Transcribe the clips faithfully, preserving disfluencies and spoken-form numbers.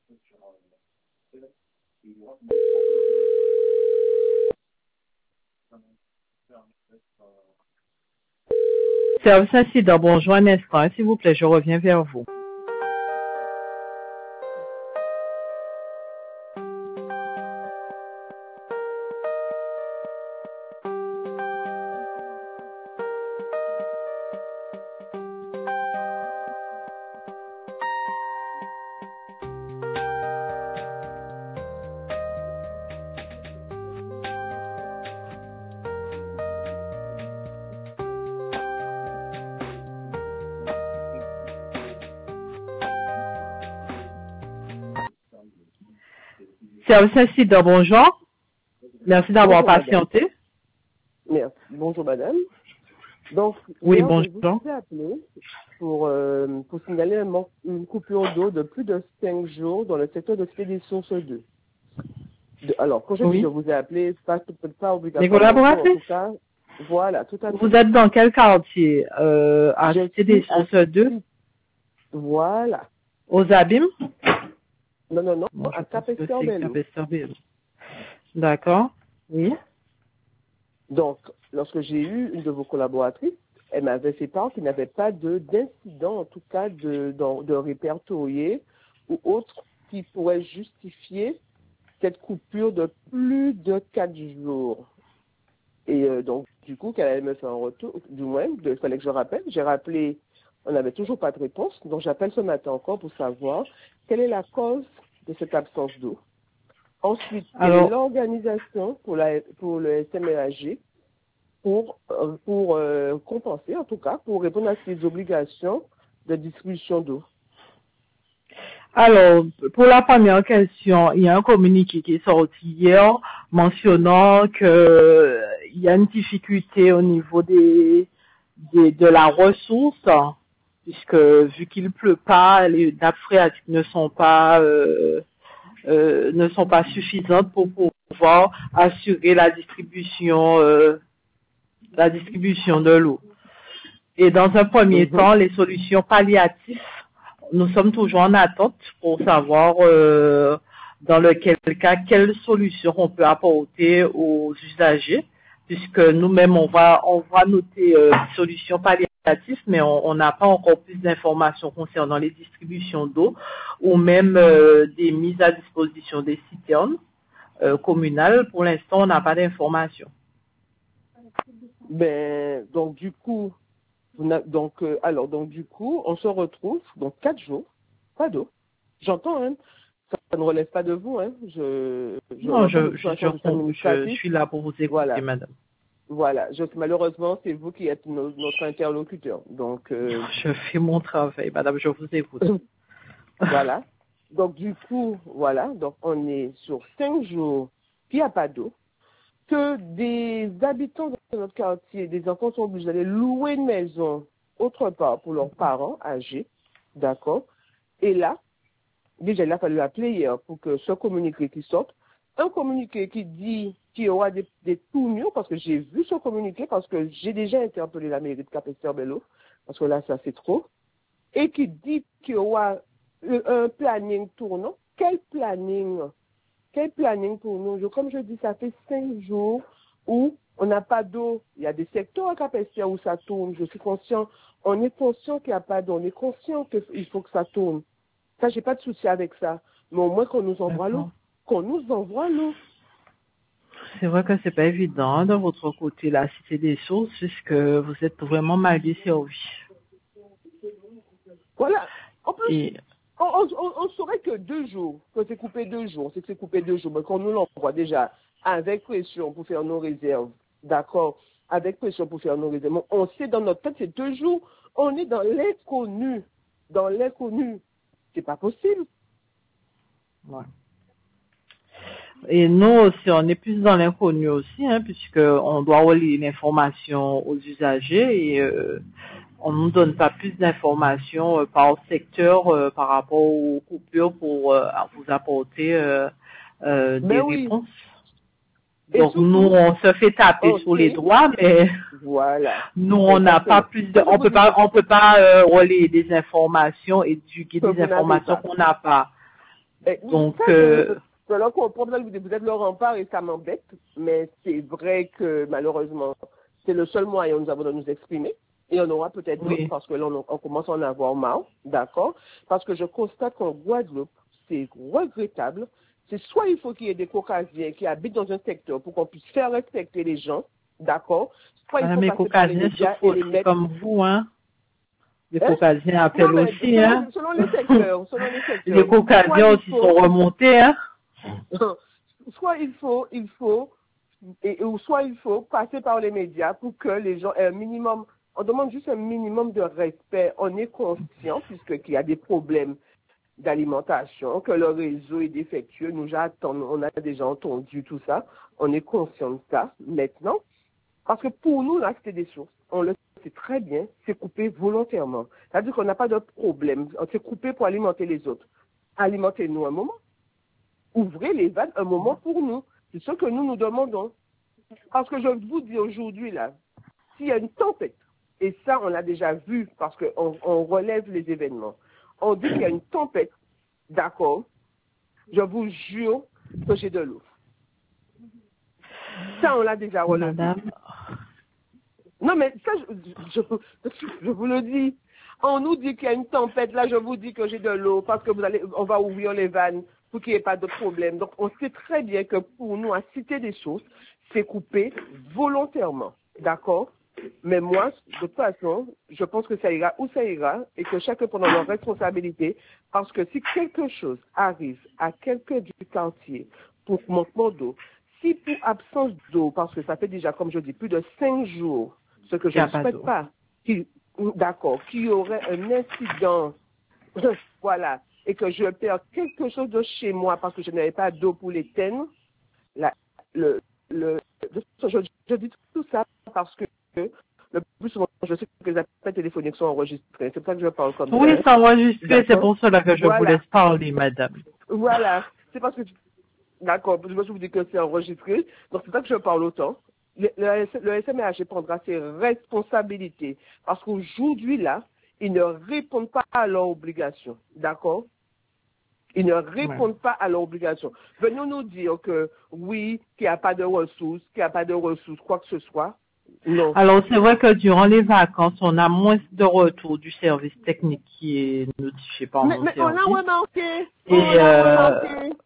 Service incident, bonjour un instant, s'il vous plaît, je reviens vers vous. Service incident, bonjour. Merci d'avoir Bonjour, patienté. madame. Merci. Bonjour madame. Donc, Oui, hier, bonjour. je vous ai appelé pour, euh, pour signaler un manque- une coupure d'eau de plus de cinq jours dans le secteur d'expédition sur deux. De- alors, quand je dis Oui. je vous ai appelé, pas, pas Les obligatoirement, collaboratrices, en tout cas, voilà, tout à fait. vous êtes dans quel quartier euh, À Je Cité des suis à- Sources deux, Voilà. aux Abîmes. Non, non, non, Bon, je à pense que c'est Capesterre-Bello. Capesterre-Bello. D'accord. Oui. Donc, lorsque j'ai eu une de vos collaboratrices, elle m'avait fait part qu'il n'y avait pas de d'incident, en tout cas de, de, de répertorié ou autre qui pourrait justifier cette coupure de plus de quatre jours. Et euh, donc, du coup, qu'elle allait me faire un retour, du moins, il fallait que je rappelle. J'ai rappelé, on n'avait toujours pas de réponse, donc j'appelle ce matin encore pour savoir quelle est la cause de cette absence d'eau. Ensuite, quelle est Alors, l'organisation pour, la, pour le S M A G pour, euh, pour euh, compenser, en tout cas, pour répondre à ces obligations de distribution d'eau. alors, pour la première question, il y a un communiqué qui est sorti hier mentionnant que il y a une difficulté au niveau des, des de la ressource, puisque vu qu'il pleut pas, les nappes phréatiques ne sont pas euh, euh, ne sont pas suffisantes pour pouvoir assurer la distribution euh, la distribution de l'eau. Et dans un premier Mhm. temps, les solutions palliatives, nous sommes toujours en attente pour savoir euh, dans lequel cas quelles solutions on peut apporter aux usagers, puisque nous-mêmes on va on va noter euh, solutions palliatives, mais on on n'a pas encore plus d'informations concernant les distributions d'eau ou même euh, des mises à disposition des citernes euh, communales. Pour l'instant, on n'a pas d'informations. Ben, donc, du coup, vous n'a- donc, euh, alors, donc, du coup, on se retrouve dans quatre jours, pas d'eau. J'entends, hein, ça, ça ne relève pas de vous, hein, je, je Non, l'entends, de je toute je, je, façon, je suis je administratif. suis là pour vous écouter, Voilà, madame. voilà. Je, malheureusement, c'est vous qui êtes no- notre interlocuteur. Donc, euh, Je fais mon travail, madame, je vous écoute. voilà. Donc, du coup, voilà. Donc, on est sur cinq jours qu'il n'y a pas d'eau. Que des habitants de notre quartier, des enfants sont obligés d'aller louer une maison autre part pour leurs parents âgés. D'accord? Et là, déjà, il a fallu appeler hier pour que ce communiqué qui sorte. Un communiqué qui dit qu'il y aura des, des tournures, parce que j'ai vu ce communiqué, parce que j'ai déjà interpellé la mairie de Capesterre-Bello, parce que là, ça c'est trop. Et qui dit qu'il y aura un planning tournant. Quel planning? Quel planning pour nous? Je, comme je dis, ça fait cinq jours où on n'a pas d'eau. Il y a des secteurs à Capesterre où ça tourne. Je suis conscient. On est conscient qu'il n'y a pas d'eau. On est conscient qu'il faut que ça tourne. Ça, j'ai pas de souci avec ça. Mais au moins qu'on nous envoie l'eau. D'accord. Qu'on nous envoie l'eau. C'est vrai que c'est pas évident hein, de votre côté, la cité des sources, puisque vous êtes vraiment mal desservi. Voilà. En plus, Et on, on, on, on saurait que deux jours, que c'est coupé deux jours, c'est que c'est coupé deux jours, mais qu'on nous l'envoie déjà avec pression pour faire nos réserves. D'accord? Avec pression pour faire nos réserves. On sait dans notre tête, c'est deux jours. On est dans l'inconnu. Dans l'inconnu. C'est pas possible. ouais. Et nous aussi, on est plus dans l'inconnu aussi, hein, puisque on doit relier l'information aux usagers et euh, on nous donne pas plus d'informations euh, par secteur euh, par rapport aux coupures pour euh, vous apporter euh, euh, des Ben oui. réponses. Et Donc nous, surtout, on se fait taper on sur les sait, doigts, mais voilà. nous, on n'a pas Exactement. plus de, Quand je on vous peut dis pas, on peut pas euh, relayer des informations et divulguer que des vous n'avez informations pas. qu'on n'a pas. Et Donc, ça, euh, je, je comprends, vous êtes le rempart et ça m'embête, mais c'est vrai que malheureusement, c'est le seul moyen que nous avons de nous exprimer. Il y en aura peut-être d'autres oui. parce que là, on, on commence à en avoir marre, d'accord? Parce que je constate qu'en Guadeloupe, c'est regrettable. C'est soit il faut qu'il y ait des Caucasiens qui habitent dans un secteur pour qu'on puisse faire respecter les gens, d'accord? Soit il Madame, faut les passer par les Caucasiens médias souffrent et les aussi mettre... comme vous, hein. Les Hein? Caucasiens Non, appellent mais aussi, hein. selon, selon les secteurs, selon les Les secteurs. Soit Caucasiens il aussi faut... sont remontés, hein. soit il faut, il faut, et, ou soit il faut passer par les médias pour que les gens aient un minimum, on demande juste un minimum de respect. On est conscient, puisqu'il y a des problèmes d'alimentation, que le réseau est défectueux. Nous, j'attends, on a déjà entendu tout ça. On est conscient de ça maintenant. Parce que pour nous, la Cité des Sources, on le sait très bien, c'est coupé volontairement. C'est-à-dire qu'on n'a pas de problème. On s'est coupé pour alimenter les autres. Alimentez-nous un moment. Ouvrez les vannes un moment pour nous. C'est ce que nous nous demandons. Parce que je vous dis aujourd'hui, là, s'il y a une tempête, et ça, on l'a déjà vu parce qu'on on relève les événements, on dit qu'il y a une tempête, d'accord, je vous jure que j'ai de l'eau. Ça, on l'a déjà relevé. Madame. Non, mais ça, je, je, je vous le dis. On nous dit qu'il y a une tempête, là, je vous dis que j'ai de l'eau parce que vous allez, on va ouvrir les vannes pour qu'il n'y ait pas de problème. Donc, on sait très bien que pour nous, à Cité des Sources, c'est coupé volontairement. D'accord? Mais moi, de toute façon, je pense que ça ira où ça ira et que chacun prend leurs responsabilités parce que si quelque chose arrive à quelqu'un du quartier pour manquement d'eau, si pour absence d'eau, parce que ça fait déjà, comme je dis, plus de cinq jours, ce que je ne souhaite pas, qui, d'accord, qu'il y aurait un incident, voilà, et que je perds quelque chose de chez moi parce que je n'avais pas d'eau pour l'éteindre, la, le, le, je, je dis tout ça parce que le plus souvent, je sais que les appels téléphoniques sont enregistrés. C'est pour ça que je parle comme Oui, ça. c'est enregistré, c'est pour cela que je voilà. vous laisse parler, madame. Voilà, c'est parce que, d'accord, je vous dis que c'est enregistré, donc c'est pour ça que je parle autant. Le, le, le S M H prendra ses responsabilités parce qu'aujourd'hui, là, ils ne répondent pas à leurs obligations, d'accord? Ils ne répondent ouais. pas à leurs obligations. Venons nous dire que oui, qu'il n'y a pas de ressources, qu'il n'y a pas de ressources, quoi que ce soit. Non. Alors, c'est vrai que durant les vacances, on a moins de retour du service technique qui est notifié par mais, mon mais service. on a remarqué. Et on a euh, remarqué.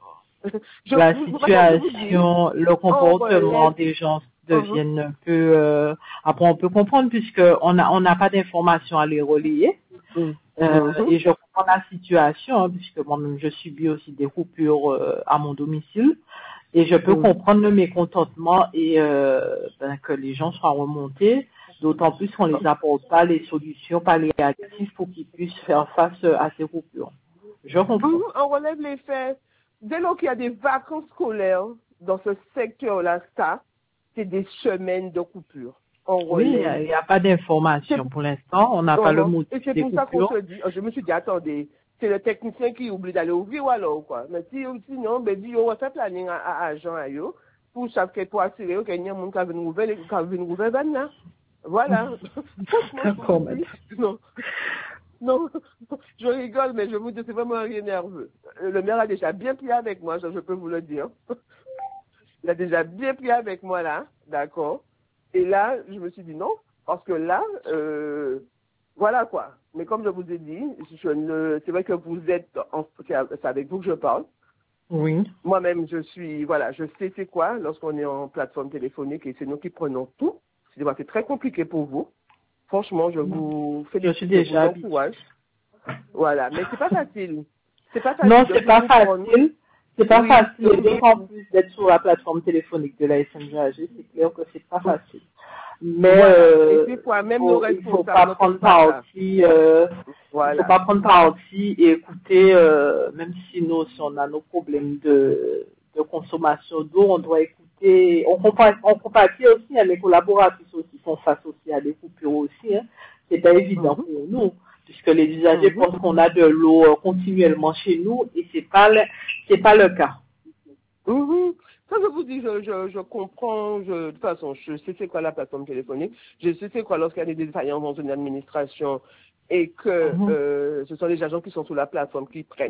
Je, la vous, situation, vous le comportement des gens deviennent uh-huh. un peu... Euh, après, on peut comprendre puisqu'on n'a on n'a pas d'informations à les relayer. Uh-huh. Euh, et je comprends la situation, hein, puisque moi-même, je subis aussi des coupures euh, à mon domicile. Et je peux mmh. comprendre le mécontentement et euh, ben, que les gens soient remontés, d'autant plus qu'on les apporte pas les solutions palliatives pour qu'ils puissent faire face à ces coupures. Je comprends. Mmh, on relève les faits. Dès lors qu'il y a des vacances scolaires dans ce secteur-là, ça, c'est des semaines de coupure. On oui, il n'y a, a pas d'information pour l'instant. On n'a uh-huh. pas le motif Et c'est des pour ça coupures. qu'on se dit, je me suis dit, attendez, c'est le technicien qui oublie d'aller ouvrir ou alors quoi. Mais si, sinon, ben, dit, on va faire planning à, à agent à eux pour chaque pour assurer qu'il y a un monde qui a une nouvelle, qui a une nouvelle vanne là. Voilà. D'accord, non. Non, je rigole, mais je vous dis, c'est vraiment rien nerveux. Le maire a déjà bien pris avec moi, je, je peux vous le dire. Il a déjà bien pris avec moi là, d'accord. Et là, je me suis dit non, parce que là, euh, voilà quoi. Mais comme je vous ai dit, je ne, c'est vrai que vous êtes, en, c'est avec vous que je parle. Oui. Moi-même, je suis, voilà, je sais c'est quoi lorsqu'on est en plateforme téléphonique et c'est nous qui prenons tout. C'est, c'est très compliqué pour vous. Franchement, je vous félicite, je suis déjà je vous encourage. Voilà, mais c'est pas facile. C'est pas facile. Non, c'est pas facile. Prendre. C'est pas oui, facile. oui. D'autant plus d'être sur la plateforme téléphonique de la S N V A G, c'est clair que c'est pas facile. Mais voilà. euh, et fois, même il faut, il faut pas prendre parti. Euh, voilà. Il faut pas prendre parti et écouter, euh, même si nous, si on a nos problèmes de, de consommation d'eau, on doit écouter. On compatit, on compatit aussi à les collaboratrices aussi font face aussi à des coupures aussi. Hein. C'est pas évident mm-hmm. pour nous, puisque les usagers mm-hmm. pensent qu'on a de l'eau continuellement chez nous et c'est pas le, c'est pas le cas. Mm-hmm. Ça, je vous dis, je, je, je comprends, je, de toute façon, je sais c'est quoi la plateforme téléphonique, je sais c'est quoi lorsqu'il y a des défaillances dans une administration et que mm-hmm. euh, ce sont les agents qui sont sur la plateforme qui prennent.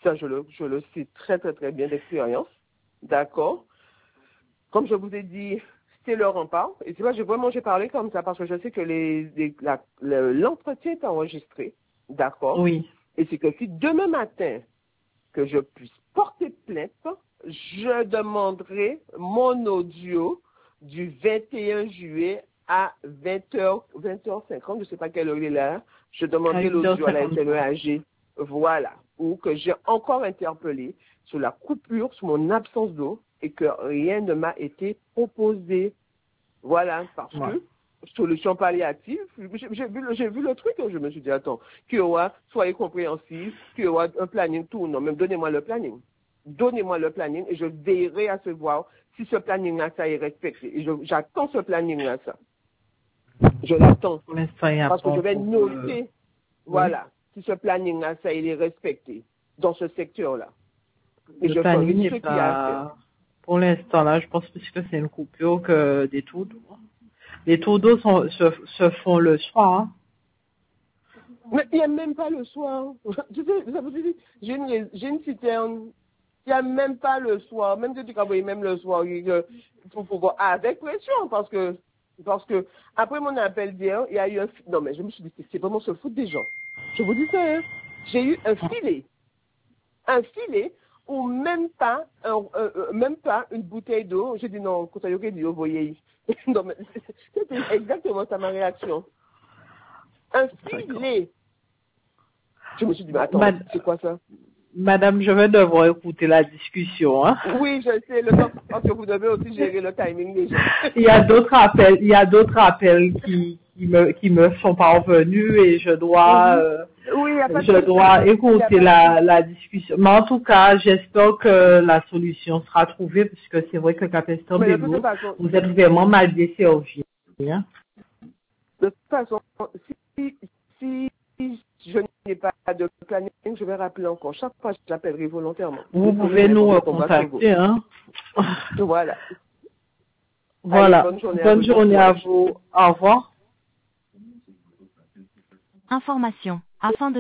Ça, je le, je le sais très, très, très bien d'expérience. D'accord. Comme je vous ai dit, c'est le rempart. Et c'est vrai, j'ai vraiment, j'ai parlé comme ça parce que je sais que les, les, la, le, l'entretien est enregistré. D'accord. Oui. Et c'est que si demain matin, que je puisse porter plainte, je demanderai mon audio du vingt et un juillet à vingt heures, vingt heures cinquante, je ne sais pas quelle heure il est là, je demanderai l'audio à la S N E A G, voilà, ou que j'ai encore interpellé sur la coupure, sur mon absence d'eau, et que rien ne m'a été proposé. Voilà, parce Ouais. que solution palliative, j'ai, j'ai, vu, le, j'ai vu le truc et je me suis dit, attends, Kiowa, soyez compréhensif, Kiowa, un planning, tout, non, même donnez-moi le planning. Donnez-moi le planning et je veillerai à se voir si ce planning-là, ça est respecté. Et je, j'attends ce planning-là, ça. Je l'attends. Pour l'instant, il n'y a Parce que pas je vais encore, noter, euh, voilà, si ce planning-là, ça, il est respecté dans ce secteur-là. Et le je ferai planning n'est ce qu'il y a à faire. pas, pour l'instant là, je pense plus que c'est une coupure que des tours d'eau. Les tours d'eau sont, se, se font le soir. Hein. Mais il n'y a même pas le soir. Tu sais, ça vous dit, j'ai une, j'ai une citerne. Il n'y a même pas le soir. Même si tu travailles même le soir, il faut, faut voir avec pression parce que, parce que, après mon appel d'hier, il y a eu un, non mais je me suis dit, c'est vraiment se foutre des gens. Je vous dis ça, hein. J'ai eu un filet. Un filet ou même pas, un, euh, euh, même pas une bouteille d'eau. J'ai dit non, quand tu as dit, vous voyez. Non, mais c'était exactement ça ma réaction. Un filet. Je me suis dit, mais attends, Mad- c'est quoi ça? Madame, je vais devoir écouter la discussion. Hein. Oui, je sais, le temps, parce que vous devez aussi gérer le timing des gens. Il y a d'autres appels, il y a d'autres appels qui, qui me, qui me sont parvenus et je dois, euh, Oui, il n'y a pas de je souci. dois Il y a écouter pas de la, souci. la discussion. Mais en tout cas, j'espère que la solution sera trouvée puisque c'est vrai que Capestan Mais de toute Bello, façon, vous êtes vraiment mal desservi. Hein. de toute façon, si, si je n'ai pas de planning, je vais rappeler encore. Chaque fois, je l'appellerai volontairement. Vous Désolé, pouvez mais nous pour qu'on va se contacter. Hein. Voilà. Allez, Voilà. bonne journée à vous. Bonne journée à vous. Au revoir. Information. Afin de